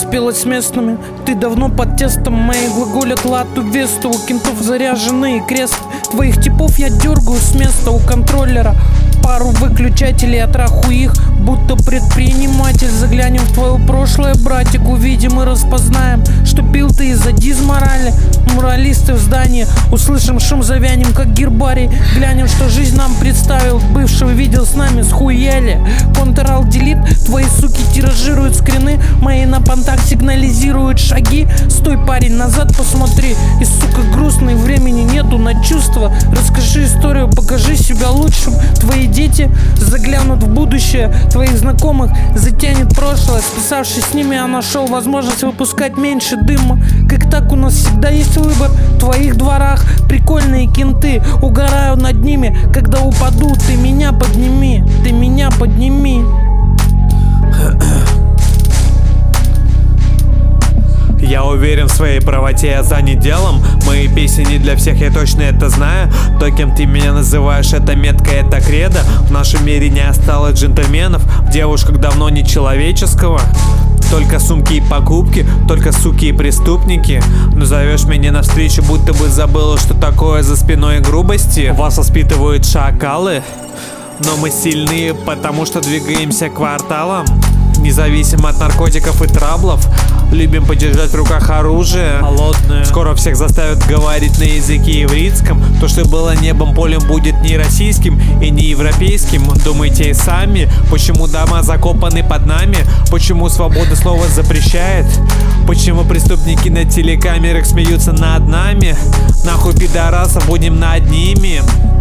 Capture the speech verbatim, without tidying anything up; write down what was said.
спелась с местными. Ты давно под тестом, мои глаголят лату весту. У кентов заряженные крест. Твоих типов я дергаю с места. У контроллера пару выключателей, отраху их, будто предприниматель. Заглянем в твое прошлое, братик, увидим и распознаем, что пил ты из-за дизморали. Моралисты в здании, услышим шум, завянем как гербарий. Глянем, что жизнь нам представил, бывшего видел с нами, схуяли. Ctrl-Delete, твои суки тиражируют скрины, мои на понтах сигнализируют шаги. Стой, парень, назад посмотри, и, сука, грустный, времени нету на чувства. Расскажи историю, покажи себя лучшим. Твои дети заглянут в будущее, твоих знакомых затянет прошлое. Списавшись с ними, я нашел возможность выпускать меньше дыма. Как так, у нас всегда есть выбор. В твоих дворах прикольные кенты, угораю над ними. Когда упаду, ты меня подними, ты меня подними. Я уверен в своей правоте, я занят делом. Мои песни не для всех, я точно это знаю. То, кем ты меня называешь, это метка, это кредо. В нашем мире не осталось джентльменов, в девушках давно не человеческого. Только сумки и покупки, только суки и преступники. Но зовешь меня навстречу, будто бы забыла, что такое за спиной грубости. Вас воспитывают шакалы, но мы сильные, потому что двигаемся кварталом. Независимо от наркотиков и траблов, любим подержать в руках оружие холодное. Скоро всех заставят говорить на языке ивритском. То, что было небом, полем, будет не российским и не европейским. Думайте и сами, почему дома закопаны под нами, почему свобода слова запрещает, почему преступники на телекамерах смеются над нами. Нахуй пидорасов, будем над ними.